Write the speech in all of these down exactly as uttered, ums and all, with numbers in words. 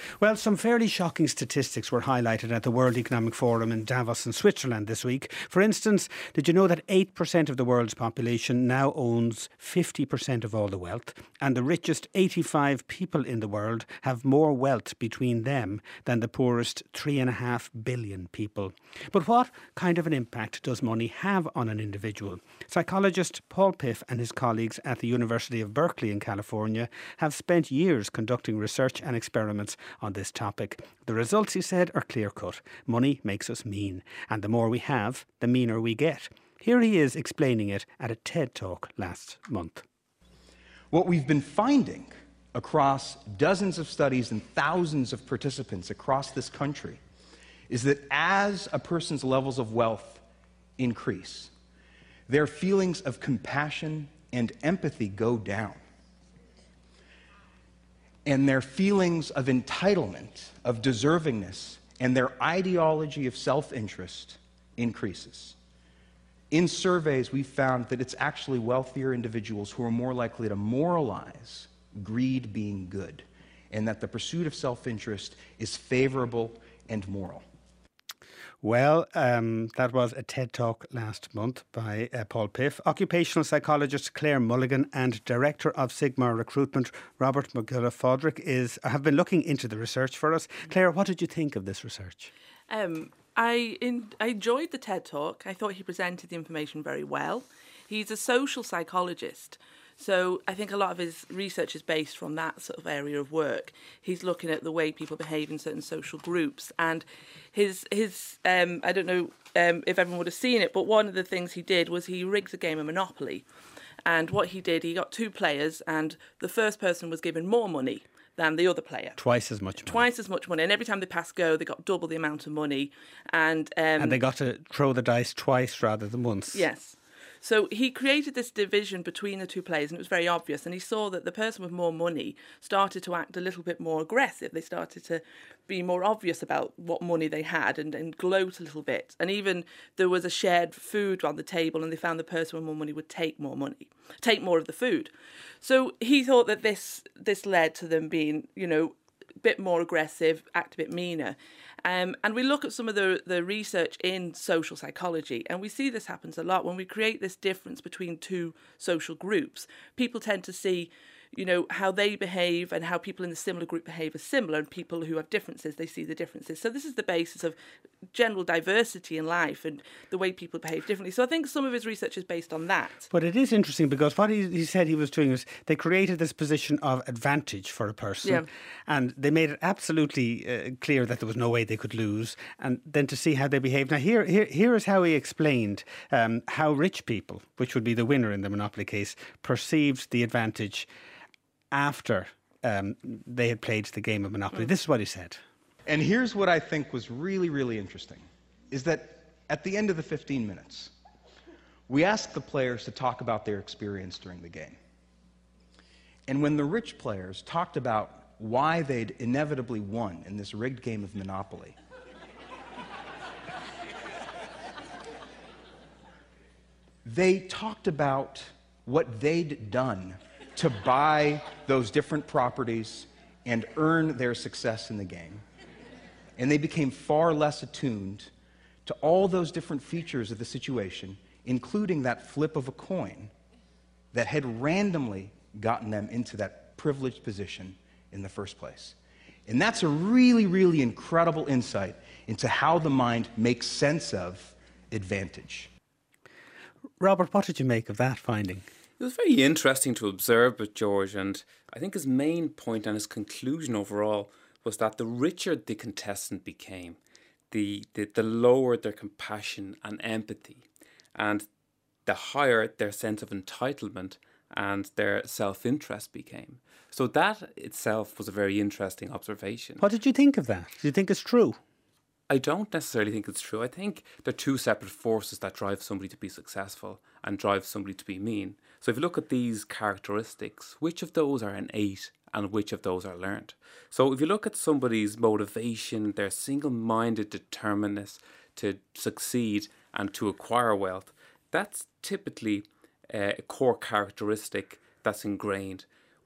Well, some fairly shocking statistics were highlighted at the World Economic Forum in Davos in Switzerland this week. For instance, did you know that eight percent of the world's population now owns fifty percent of all the wealth, and the richest eighty-five people in the world have more wealth between them than the poorest three and a half billion people. But what kind of an impact does money have on an individual? Psychologist Paul Piff and his colleagues at the University of Berkeley in California have spent years conducting research and experiments on this topic. The results, he said, are clear-cut. Money makes us mean, and the more we have, the meaner we get. Here he is explaining it at a TED Talk last month. What we've been finding across dozens of studies and thousands of participants across this country is that as a person's levels of wealth increase, their feelings of compassion and empathy go down. And their feelings of entitlement, of deservingness, and their ideology of self-interest increases. In surveys, we found that it's actually wealthier individuals who are more likely to moralize greed being good, and that the pursuit of self-interest is favorable and moral. Well, um, that was a TED Talk last month by uh, Paul Piff. Occupational psychologist Claire Mulligan and Director of Sigma Recruitment Robert McGulla-Fodrick is have been looking into the research for us. Claire, what did you think of this research? Um, I, in, I enjoyed the TED Talk. I thought he presented the information very well. He's a social psychologist. So I think a lot of his research is based from that sort of area of work. He's looking at the way people behave in certain social groups. And his, his um, I don't know um, if everyone would have seen it, but one of the things he did was he rigged a game of Monopoly. And what he did, he got two players, and the first person was given more money than the other player. Twice as much money. Twice as much money. And every time they passed go, they got double the amount of money. And um, and they got to throw the dice twice rather than once. Yes. So he created this division between the two players, and it was very obvious. And he saw that the person with more money started to act a little bit more aggressive. They started to be more obvious about what money they had and, and gloat a little bit. And even there was a shared food on the table, and they found the person with more money would take more money, take more of the food. So he thought that this this led to them being, you know, a bit more aggressive, act a bit meaner. Um, and we look at some of the, the research in social psychology, and we see this happens a lot. When we create this difference between two social groups, people tend to see, you know, how they behave and how people in the similar group behave as similar, and people who have differences, they see the differences. So this is the basis of general diversity in life and the way people behave differently. So I think some of his research is based on that. But it is interesting because what he, he said he was doing was they created this position of advantage for a person, yeah. and they made it absolutely uh, clear that there was no way they could lose, and then to see how they behaved. Now here, here, here is how he explained um, how rich people, which would be the winner in the Monopoly case, perceived the advantage after um, they had played the game of Monopoly. Mm. This is what he said. And here's what I think was really, really interesting, is that at the end of the fifteen minutes, we asked the players to talk about their experience during the game. And when the rich players talked about why they'd inevitably won in this rigged game of Monopoly, they talked about what they'd done to buy those different properties and earn their success in the game. And they became far less attuned to all those different features of the situation, including that flip of a coin that had randomly gotten them into that privileged position in the first place. And that's a really, really incredible insight into how the mind makes sense of advantage. Robert, what did you make of that finding? It was very interesting to observe with George, and I think his main point and his conclusion overall was that the richer the contestant became, the, the, the lower their compassion and empathy, and the higher their sense of entitlement and their self-interest became. So that itself was a very interesting observation. What did you think of that? Do you think it's true? I don't necessarily think it's true. I think there are two separate forces that drive somebody to be successful and drive somebody to be mean. So if you look at these characteristics, which of those are innate and which of those are learned? So if you look at somebody's motivation, their single-minded determinedness to succeed and to acquire wealth, that's typically uh, a core characteristic that's ingrained.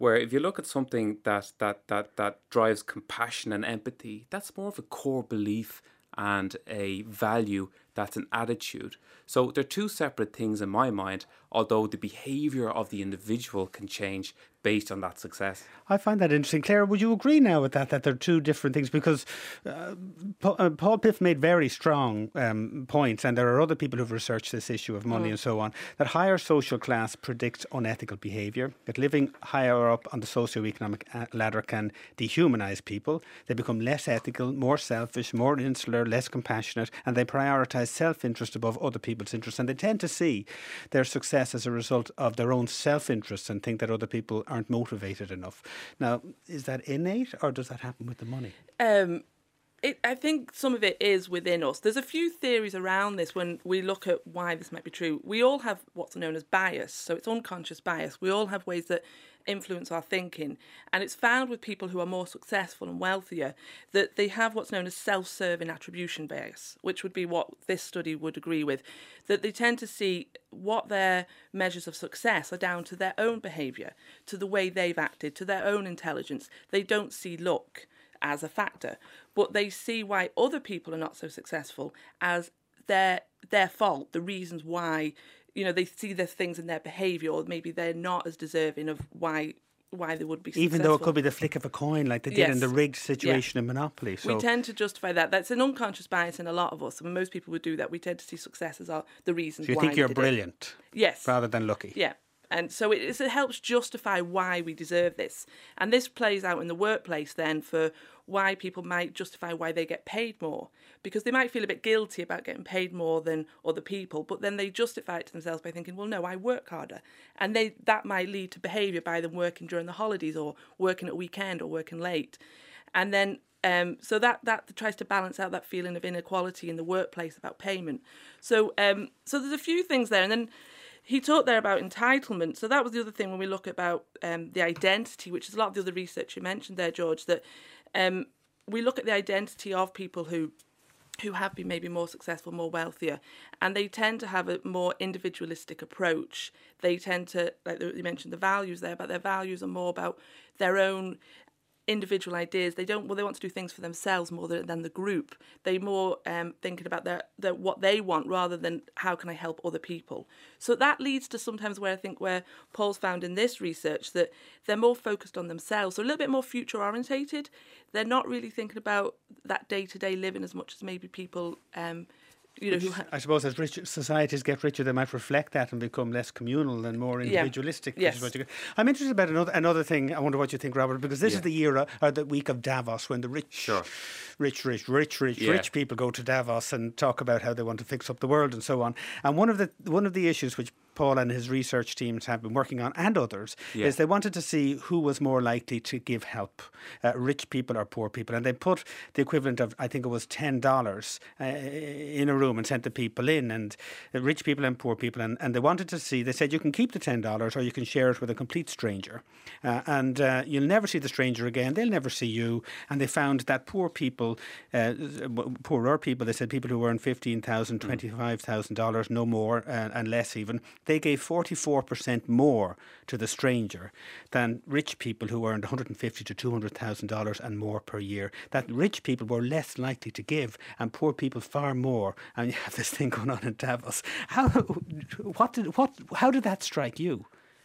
Where if you look at something that that that that drives compassion and empathy, that's more of a core belief and a value that's an attitude. So they're two separate things in my mind, although the behaviour of the individual can change based on that success. I find that interesting. Claire, would you agree now with that, that they're two different things? Because uh, Paul, uh, Paul Piff made very strong um, points, and there are other people who've researched this issue of money mm. and so on, that higher social class predicts unethical behaviour, that living higher up on the socio-economic ladder can dehumanise people. They become less ethical, more selfish, more insular, less compassionate, and they prioritise self-interest above other people's interests. And they tend to see their success as a result of their own self-interest and think that other people aren't motivated enough. Now, is that innate, or does that happen with the money? Um, it, I think some of it is within us. There's a few theories around this when we look at why this might be true. We all have what's known as bias, so it's unconscious bias. We all have ways that influence our thinking, and it's found with people who are more successful and wealthier that they have what's known as self-serving attribution bias, which would be what this study would agree with, that they tend to see what their measures of success are down to their own behaviour, to the way they've acted, to their own intelligence. They don't see luck as a factor, but they see why other people are not so successful as their their fault, the reasons why. You know, they see the things in their behaviour, or maybe they're not as deserving of why why they would be successful. Even though it could be the flick of a coin, like they did yes. in the rigged situation yeah. in Monopoly. So. We tend to justify that. That's an unconscious bias in a lot of us. I mean, most people would do that. We tend to see success as our, the reasons why. So you think you're brilliant? It. Yes. Rather than lucky? Yeah. And so it, it helps justify why we deserve this. And this plays out in the workplace then for why people might justify why they get paid more. Because they might feel a bit guilty about getting paid more than other people, but then they justify it to themselves by thinking, well, no, I work harder. And they that might lead to behaviour by them working during the holidays or working at weekend or working late. And then Um, so that, that tries to balance out that feeling of inequality in the workplace about payment. So um, so there's a few things there. And then he talked there about entitlement. So that was the other thing when we look about um, the identity, which is a lot of the other research you mentioned there, George, that um, we look at the identity of people who who have been maybe more successful, more wealthier, and they tend to have a more individualistic approach. They tend to, like you mentioned, the values there, but their values are more about their own individual ideas. They don't well they want to do things for themselves more than, than the group. They more um thinking about their, their what they want rather than how can I help other people. So that leads to sometimes where I think where Paul's found in this research that they're more focused on themselves, so a little bit more future orientated. They're not really thinking about that day-to-day living as much as maybe people um you know, Which, who ha- I suppose as rich societies get richer, they might reflect that and become less communal and more individualistic. Yeah. Yes. Which is what you get. I'm interested about another another thing. I wonder what you think, Robert, because this yeah. is the year or the week of Davos, when the rich, sure. rich, rich, rich, rich, yeah. rich people go to Davos and talk about how they want to fix up the world and so on. And one of the one of the issues which Paul and his research teams have been working on, and others, yeah. is they wanted to see who was more likely to give help, uh, rich people or poor people. And they put the equivalent of, I think it was ten dollars uh, in a room and sent the people in, and uh, rich people and poor people. And, and they wanted to see, they said you can keep the ten dollars or you can share it with a complete stranger. Uh, and uh, you'll never see the stranger again. They'll never see you. And they found that poor people, uh, poorer people, they said people who earn fifteen thousand dollars, twenty-five thousand dollars, no more, uh, and less even, they gave forty-four percent more to the stranger than rich people who earned one hundred fifty thousand to two hundred thousand dollars and more per year. That rich people were less likely to give and poor people far more. And you have this thing going on in Davos. How, what did, what, how did that strike you?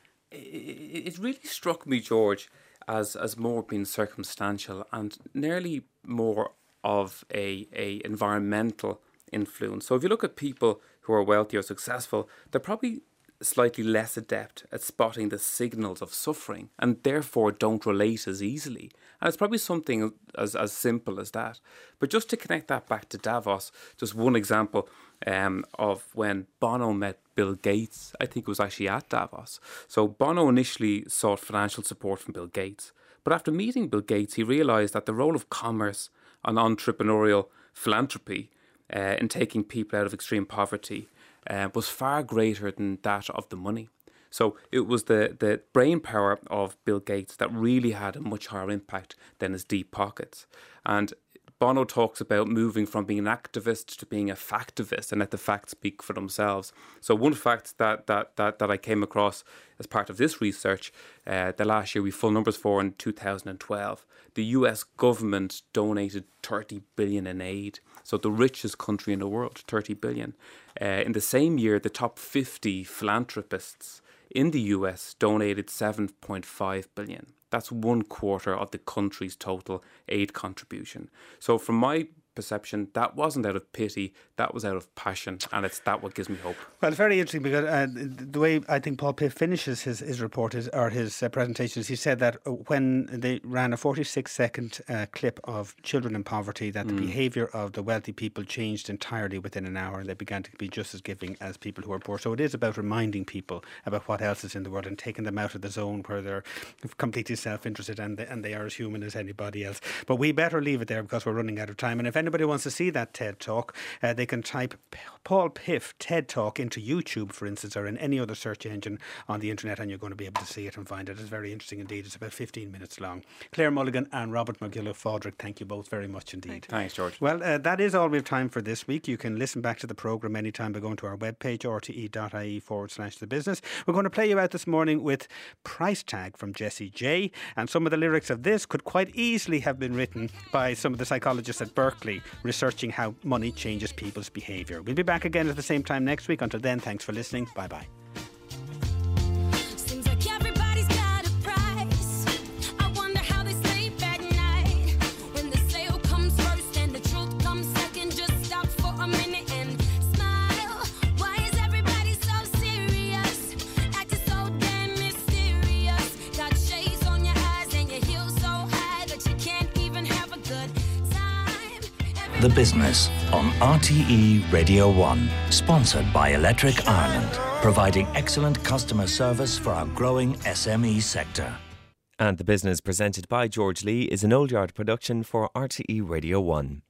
It, it really struck me, George, as, as more being circumstantial and nearly more of a, a environmental influence. So if you look at people who are wealthy or successful, they're probably slightly less adept at spotting the signals of suffering and therefore don't relate as easily. And it's probably something as, as simple as that. But just to connect that back to Davos, just one example um, of when Bono met Bill Gates, I think it was actually at Davos. So Bono initially sought financial support from Bill Gates. But after meeting Bill Gates, he realised that the role of commerce and entrepreneurial philanthropy uh, in taking people out of extreme poverty Uh, was far greater than that of the money. So it was the, the brain power of Bill Gates that really had a much higher impact than his deep pockets. And Bono talks about moving from being an activist to being a factivist and let the facts speak for themselves. So one fact that that that, that I came across as part of this research, uh, the last year we full numbers for in two thousand twelve, the U S government donated thirty billion in aid. So the richest country in the world, thirty billion. Uh, in the same year, the top fifty philanthropists in the U S donated seven point five billion. That's one quarter of the country's total aid contribution. So from my perception, that wasn't out of pity, that was out of passion, and it's that what gives me hope. Well, it's very interesting because uh, the way I think Paul Piff finishes his, his report is, or his uh, presentation is he said that when they ran a forty-six second uh, clip of children in poverty, that mm. the behaviour of the wealthy people changed entirely within an hour, and they began to be just as giving as people who are poor. So it is about reminding people about what else is in the world and taking them out of the zone where they're completely self-interested and they, and they are as human as anybody else. But we better leave it there because we're running out of time. And if anybody wants to see that TED Talk, uh, they can type Paul Piff TED Talk into YouTube, for instance, or in any other search engine on the internet, and you're going to be able to see it and find it. It's very interesting indeed. It's about fifteen minutes long. Claire Mulligan and Robert McGilliff-Fodrick, thank you both very much indeed. Thanks, George. Well, uh, that is all we have time for this week. You can listen back to the programme anytime by going to our webpage, rte.ie forward slash the business. We're going to play you out this morning with Price Tag from Jessie J, and some of the lyrics of this could quite easily have been written by some of the psychologists at Berkeley researching how money changes people's behaviour. We'll be back again at the same time next week. Until then, thanks for listening. Bye bye. The Business on R T E Radio one, sponsored by Electric Ireland, providing excellent customer service for our growing S M E sector. And The Business, presented by George Lee, is an Old Yard production for R T E Radio one.